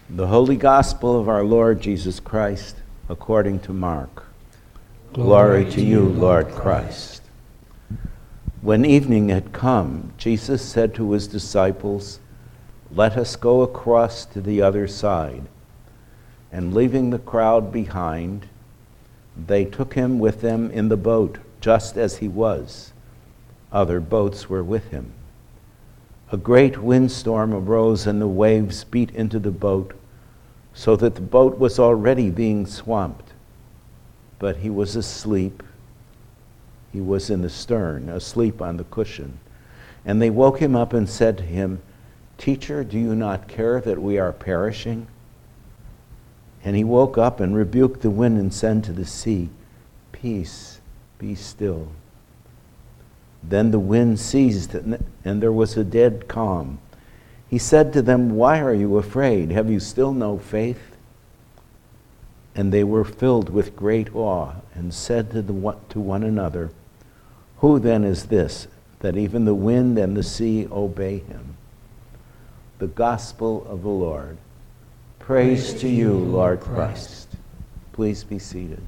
The Holy Gospel of our Lord Jesus Christ, according to Mark. Glory to you, Lord Christ. When evening had come, Jesus said to his disciples, "Let us go across to the other side." And leaving the crowd behind, they took him with them in the boat, just as he was. Other boats were with him. A great windstorm arose, and the waves beat into the boat, so that the boat was already being swamped. But he was asleep. He was in the stern, asleep on the cushion. And they woke him up and said to him, "Teacher, do you not care that we are perishing?" And he woke up and rebuked the wind and said to the sea, "Peace, be still." Then the wind ceased, and there was a dead calm. He said to them, "Why are you afraid? Have you still no faith?" And they were filled with great awe and said to one another, "Who then is this, that even the wind and the sea obey him?" The Gospel of the Lord. Praise to you, Lord Christ. Please be seated.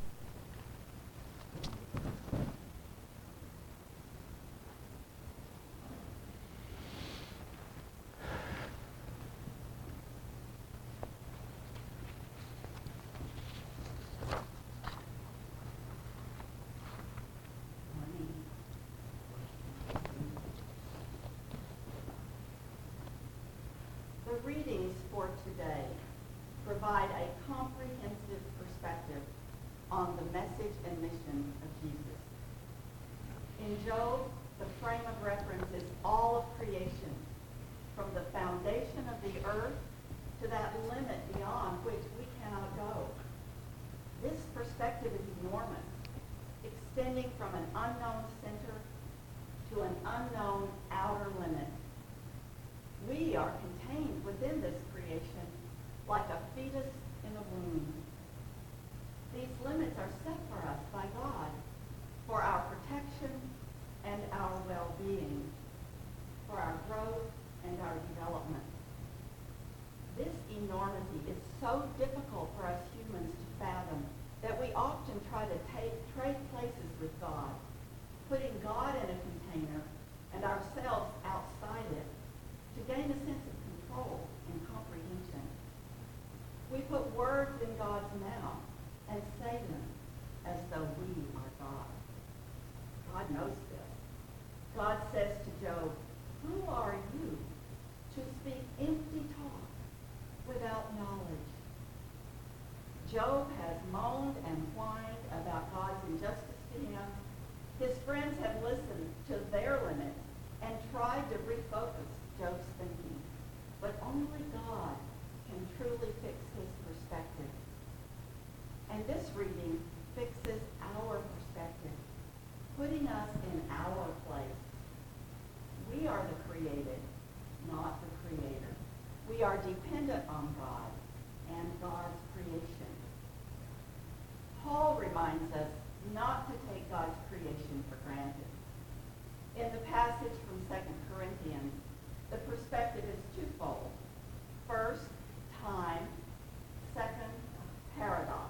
The readings for today provide a comprehensive perspective on the message and mission of Jesus. In Job, the frame of reference is all of creation, from the foundation of the earth to that limit beyond which we cannot go. This perspective is enormous, extending from an unknown center to an unknown outer limit. We are contained within this creation like a fetus in a womb. These limits are set for us by God for our protection and our well-being, for our growth and our development. This enormity is so difficult for us humans to fathom that we often try to trade places with God, putting God in a container and ourselves outside it, to gain a sense of control and comprehension. We put words in God's mouth and say them as though we are God. God knows this. God says to Job, "Who are you to speak empty talk without knowledge?" Job has moaned and whined about God's injustice to him. His friends have listened to their limits and tried to refocus Job's thinking. But only God can truly fix his perspective. And this reading fixes our perspective, putting us in our place. We are the created, not the creator. We are dependent on God and God's creation. Paul reminds us not to take God's creation for granted. In the passage from 2 Corinthians, the perspective is twofold. First, time. Second, paradox.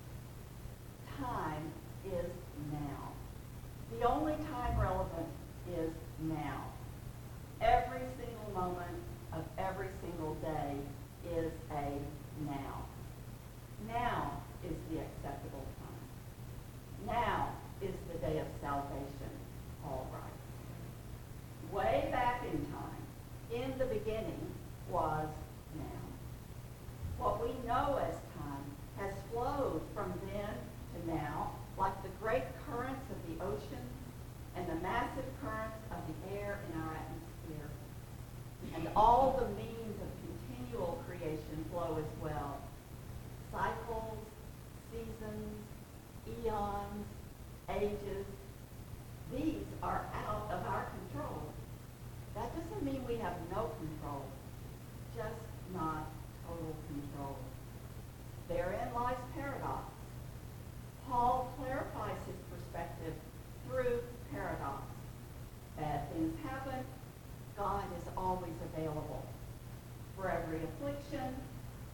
Time is now. The only time relevant is now. Every single moment of every single day is a now. Now is the acceptable time. Now is the day of salvation, Paul writes. Way back in time, in the beginning was now. What we know as time has flowed from then to now, like the great currents of the ocean and the massive currents of the air in our atmosphere. And all the means of continual creation flow as well. Cycles, seasons, eons, ages. These are out of our control. That doesn't mean we have no control, just not total control. Therein lies paradox. Paul clarifies his perspective through paradox. Bad things happen, God is always available. For every affliction,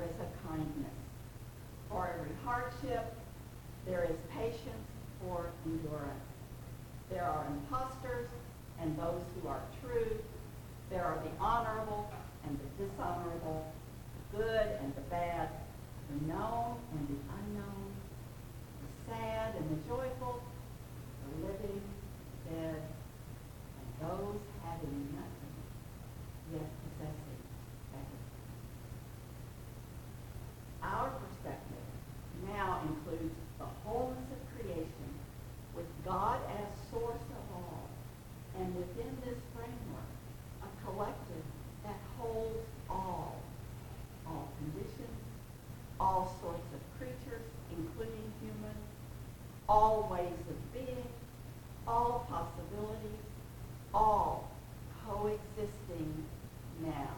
is a kindness. For every hardship, there is patience for endurance. There are impostors and those who are true. There are the honorable and the dishonorable, the good and the bad, the known and the unknown, the sad and the joyful, the living, the dead, and those having nothing, yet possessing everything. Our perspective now includes the wholeness of creation, with God as source of all, and within this framework, a collective that holds all conditions, all sorts of creatures, including humans, all ways of being, all possibilities, all coexisting now.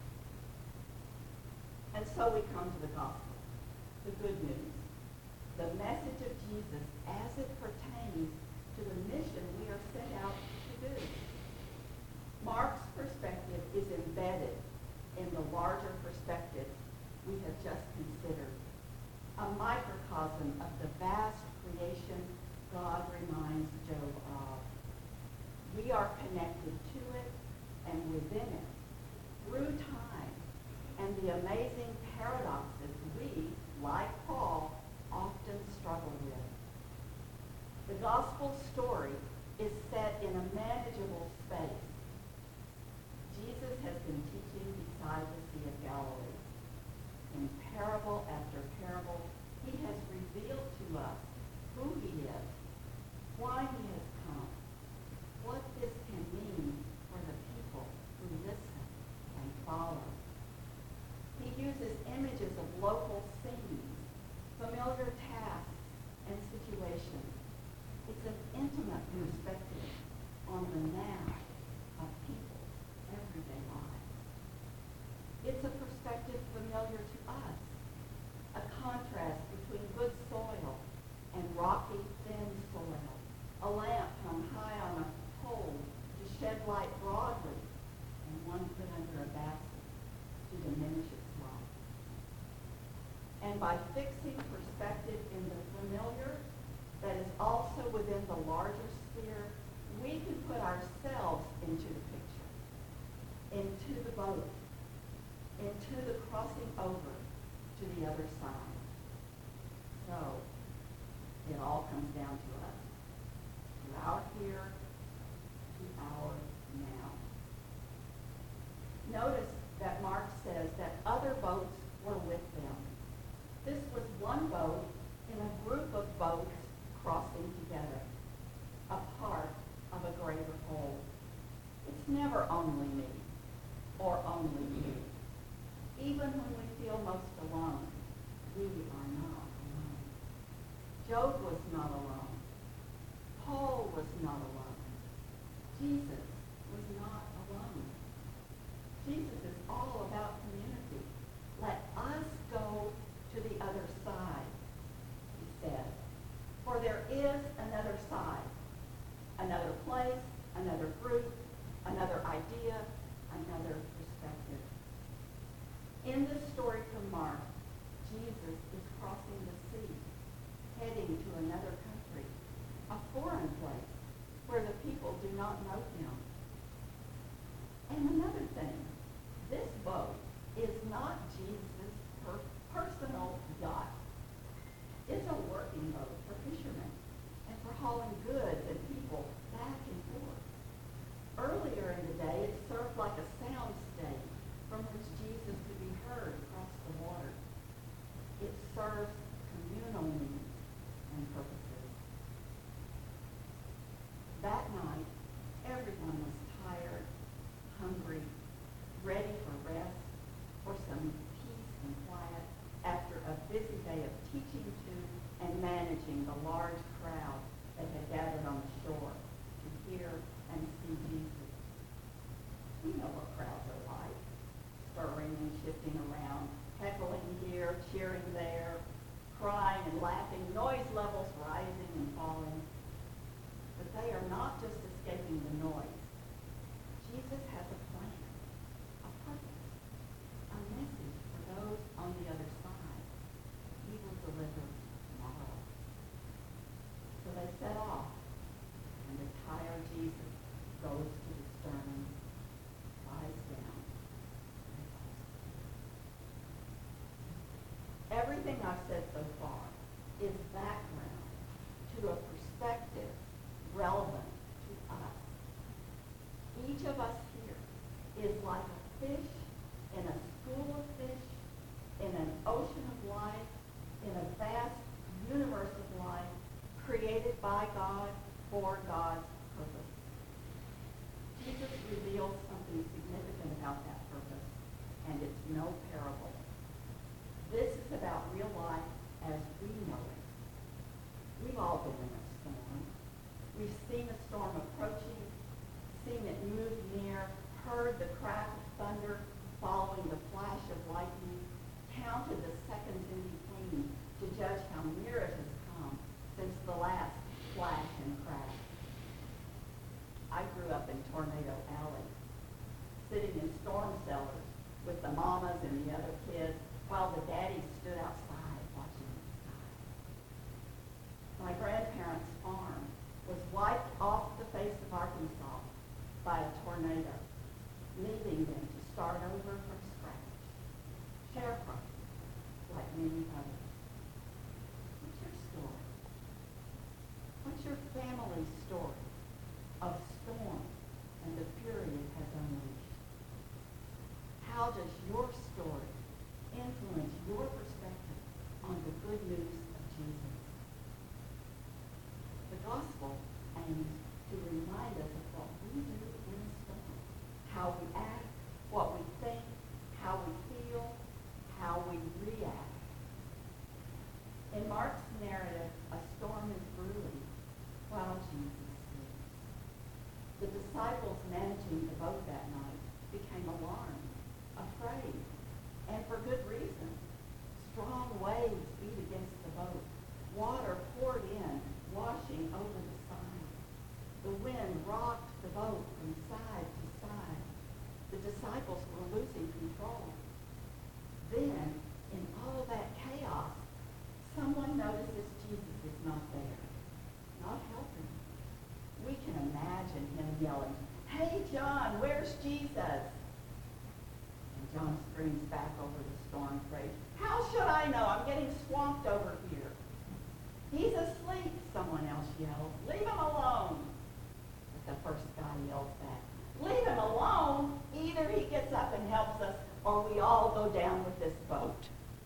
And so we come to the gospel, the good news, the message of Jesus as it pertains to the mission we are set out to do. Mark's perspective is embedded in the larger perspective we have just considered, a microcosm of the vast creation God reminds Job of. We are connected to it and within it through time and the amazing paradoxes we, like Paul, often struggle with. The gospel story is set in a manageable space. Jesus has been teaching beside the Sea of Galilee. In parable after parable, he has revealed to us who he is, why he has come, what this can mean for the people who listen and follow. He uses images of local scenes, familiar tasks, and situations. It's an intimate perspective on the now of people's everyday lives. It's a perspective familiar to us, a contrast between good soil and rocky, thin soil, a lamp hung high on a pole to shed light broadly, and one put under a basket to diminish its light. And by fixing perspective in the familiar that is also within the larger sphere, we can put ourselves into the picture, into the boat, into the crossing over to the other side. So, it all comes down to us, to our here, to our now. Notice that Mark says that other boats were with them. This was one boat in a group of boats crossing together, a part of a greater whole. It's never only me or only you. Even when we feel most alone, we are not alone. Job was not alone. Paul was not alone. Jesus was not alone. Jesus is all about community. Let us go to the other side, he says. For there is another side, another place, another group, another idea, another perspective. In this story from Mark, Jesus is crossing the sea, heading to another country, a foreign place where the people do not know him. And another thing, this boat is not Jesus' personal yacht. It's a working boat for fishermen and for hauling goods and people back and forth. Earlier in the day, it served like a sound stage from which Jesus could be heard across the water. It serves communal needs and purposes. That night, everyone was tired, hungry, ready for rest, for some peace and quiet after a busy day of teaching to and managing the large crowd that had gathered on the shore to hear and see Jesus. We know what crowds are like, stirring and shifting around, heckling here, cheering there, crying and laughing, noise levels rising and falling. But they are not just escaping the noise. Jesus has a plan, a purpose, a message for those on the other said so far is background to a perspective relevant to us. Each of us here is like a fish in a school of fish, in an ocean of life, in a vast universe of life, created by God for God's purpose. Jesus reveals something significant about that purpose, and it's no parable. This is about real life as we know it. We've all been in a storm. We've seen a storm approaching, seen it move near, heard the crack of thunder following the flash of lightning, counted the seconds in between to judge how near it has come since the last flash and crash. I grew up in Tornado Alley, sitting in storm cellars with the mamas and the other kids while the daddies stood outside watching the sky. My grandparents' farm was wiped off the face of Arkansas by a tornado, leaving them to start over from scratch. Sharecroppers, like many others. What's your story? What's your family's story of storm and the fury it has unleashed? How does your story influence your perspective on the good news of Jesus? The gospel aims to remind us of what we do in a storm, how we act, what we think, how we feel, how we react. In Mark's narrative, a storm is brewing while Jesus sleeps. The disciples managing the boat that night became alarmed, afraid, and for good reason. Strong waves beat against the boat. Water poured in, washing over the side. The wind rocked the boat from side to side. The disciples were losing control. Then, in all that chaos, someone notices Jesus is not there, not helping. We can imagine him yelling, "Hey, John, where's Jesus?" And John screams back over the storm phrase, "How should I know? I'm getting swamped over here." "He's asleep," someone else yells. "Leave him alone." But the first guy yells back, "Leave him alone? Either he gets up and helps us, or we all go down with this boat."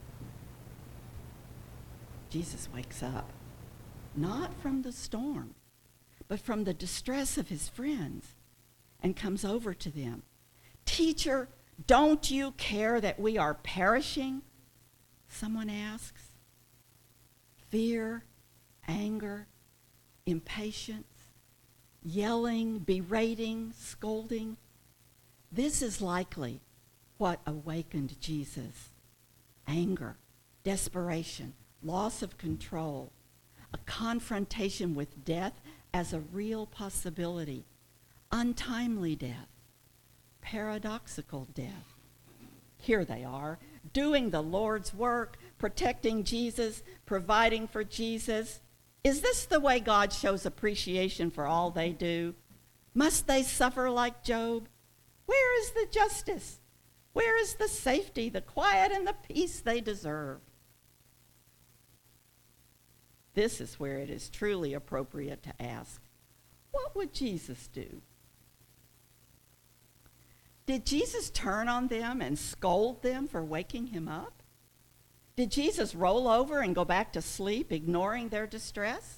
Jesus wakes up, not from the storm, but from the distress of his friends, and comes over to them. "Teacher, don't you care that we are perishing?" someone asks. Fear, anger, impatience, yelling, berating, scolding. This is likely what awakened Jesus. Anger, desperation, loss of control, a confrontation with death as a real possibility, untimely death, paradoxical death. Here they are, doing the Lord's work, protecting Jesus, providing for Jesus. Is this the way God shows appreciation for all they do? Must they suffer like Job? Where is the justice? Where is the safety, the quiet, and the peace they deserve? This is where it is truly appropriate to ask, what would Jesus do? Did Jesus turn on them and scold them for waking him up? Did Jesus roll over and go back to sleep, ignoring their distress?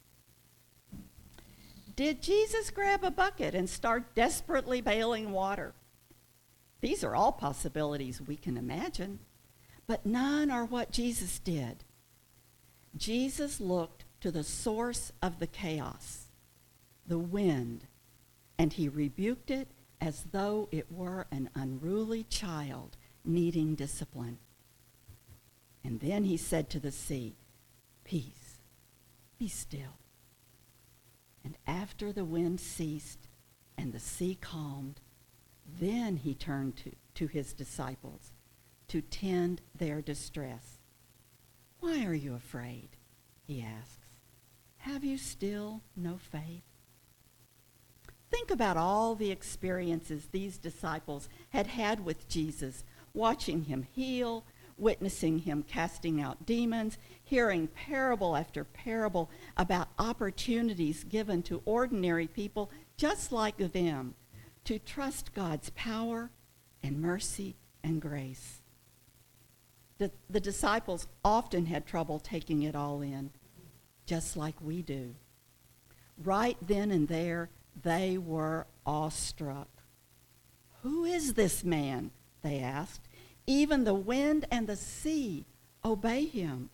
Did Jesus grab a bucket and start desperately bailing water? These are all possibilities we can imagine, but none are what Jesus did. Jesus looked to the source of the chaos, the wind, and he rebuked it as though it were an unruly child needing discipline. And then he said to the sea, "Peace, be still." And after the wind ceased and the sea calmed, then he turned to his disciples to tend their distress. "Why are you afraid?" he asks. "Have you still no faith?" Think about all the experiences these disciples had had with Jesus, watching him heal, witnessing him casting out demons, hearing parable after parable about opportunities given to ordinary people just like them to trust God's power and mercy and grace. The disciples often had trouble taking it all in, just like we do. Right then and there, they were awestruck. "Who is this man?" they asked. "Even the wind and the sea obey him."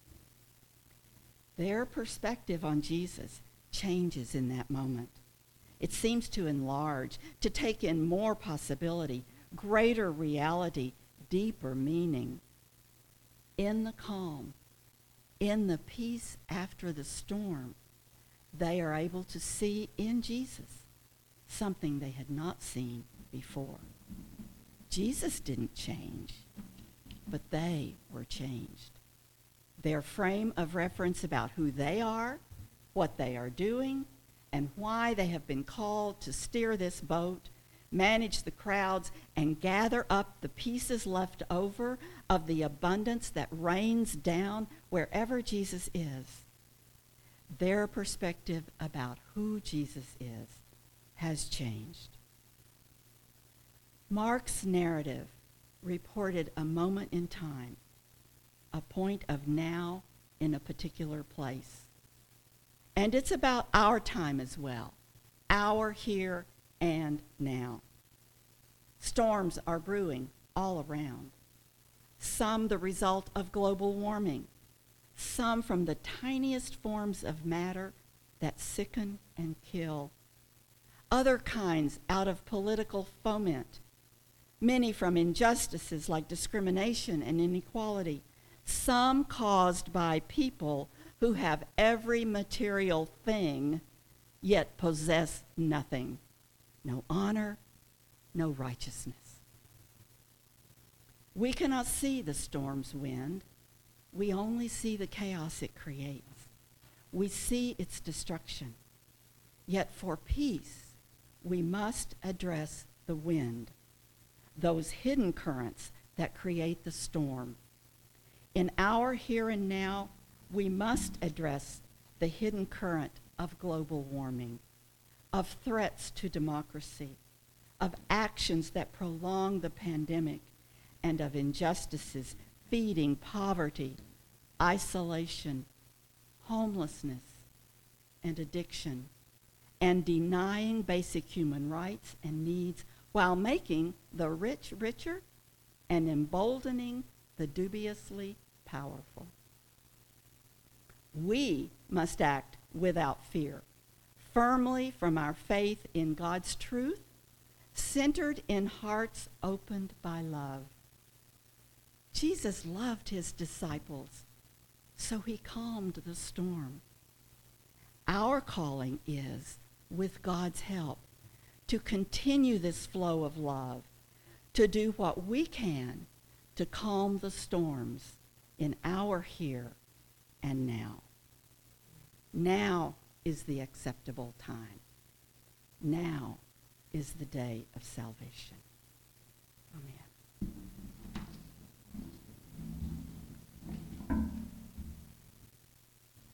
Their perspective on Jesus changes in that moment. It seems to enlarge, to take in more possibility, greater reality, deeper meaning. In the calm, in the peace after the storm, they are able to see in Jesus something they had not seen before. Jesus didn't change, but they were changed. Their frame of reference about who they are, what they are doing, and why they have been called to steer this boat, manage the crowds, and gather up the pieces left over of the abundance that rains down wherever Jesus is. Their perspective about who Jesus is has changed. Mark's narrative reported a moment in time, a point of now in a particular place. And it's about our time as well, our here and now. Storms are brewing all around. Some the result of global warming, some from the tiniest forms of matter that sicken and kill, other kinds out of political foment, many from injustices like discrimination and inequality, some caused by people who have every material thing yet possess nothing. No honor, no righteousness. We cannot see the storm's wind. We only see the chaos it creates. We see its destruction. Yet for peace, we must address the wind, those hidden currents that create the storm. In our here and now, we must address the hidden current of global warming, of threats to democracy, of actions that prolong the pandemic, and of injustices feeding poverty, isolation, homelessness, and addiction, and denying basic human rights and needs while making the rich richer and emboldening the dubiously powerful. We must act without fear, firmly from our faith in God's truth, centered in hearts opened by love. Jesus loved his disciples, so he calmed the storm. Our calling is, with God's help, to continue this flow of love, to do what we can to calm the storms in our here and now. Now is the acceptable time. Now is the day of salvation.